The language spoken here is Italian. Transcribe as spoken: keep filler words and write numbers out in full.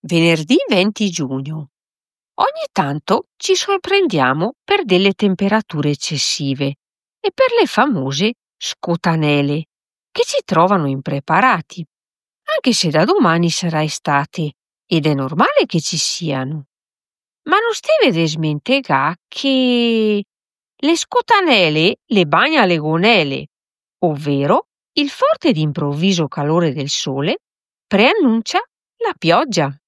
Venerdì venti giugno. Ogni tanto ci sorprendiamo per delle temperature eccessive e per le famose scotanele che ci trovano impreparati, anche se da domani sarà estate ed è normale che ci siano. Ma non steve desmentega che le scotanele le bagna le gonele, ovvero il forte ed improvviso calore del sole preannuncia la pioggia.